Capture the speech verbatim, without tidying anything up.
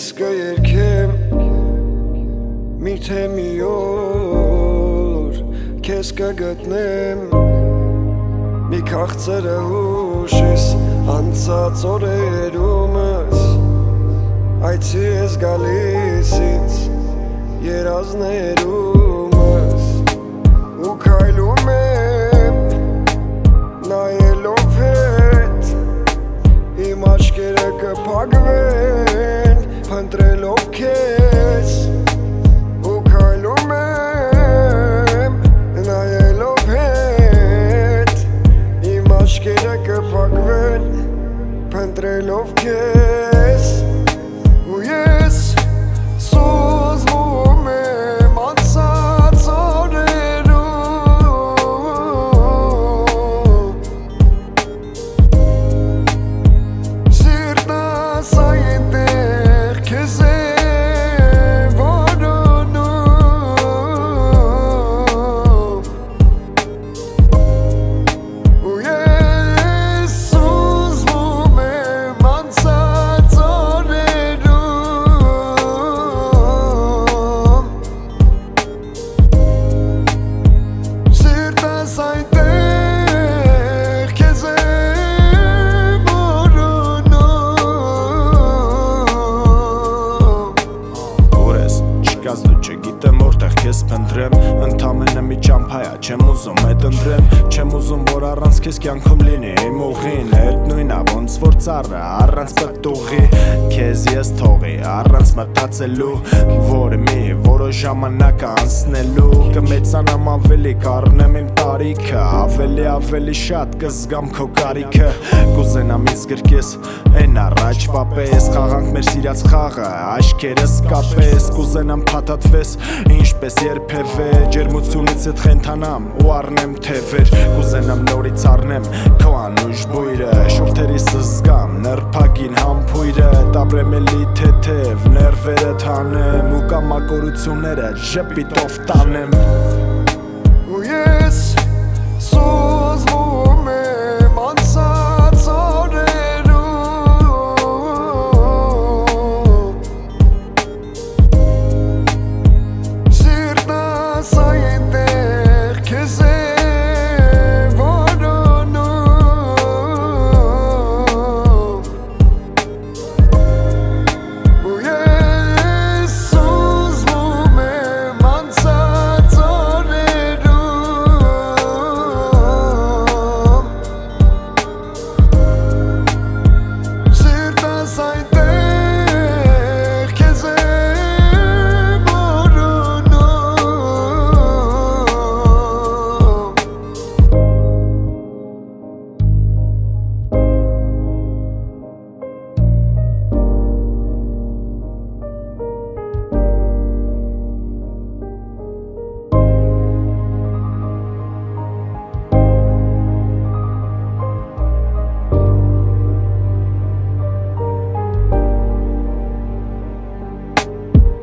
Ես կերքեմ միթե մի օր Քեզ կգտնեմ մի քաղցրը հուշիս անցած օրերումս Այցի ես գալիս ինձ երազներումս ու քայլում եմ նայելով հետ իմ աչքերը կփակվեն փնտրելով քեզ ու քայլում եմ նայելով հետ իմ աչքերը կփակվեն փնտրելով քեզ ու ես սուզվում եմ անցած օրերում Սիրտս այնտեղ քեզ է որոնում ու ես սուզվում եմ անցած օրերում Սիրտս այնտեղ քեզ է Չկաս դու չգիտեմ որտեղ քեզ փնտրեմ Ընդամենը մի ճամփայա չեմ ուզում այդ ընտրեմ Չեմ ուզում որ առանց քեզ կյանքում լինի իմ ուղին Հետ նույնա ոնց որ ծառը առանց պտուղի Քեզ ես թողի առանց մտածելու Որ մի որոշ ժամանակ անցնելու Կմեծանամ ավելի կառնեմ իմ տարիքը Ավելի ավելի շատ կզգամ քո կարիքը Կուզենամ ինձ գրկես են առաջվա պես Խաղանք մեր սիրած խաղը աչքերս կապես Կուզենամ փաթաթվես ինչպես երբևէ Ջերմությունից հետ խենթանամ ու առնեմ թևեր Կուզենամ նորից առնեմ քո անուշ բույրը Շուրթերիս զգամ նրբագին համբույրը Տապրեմ էլի թեթև ներվերը թանեմ ու կամակորությունները ժպիտով տանեմ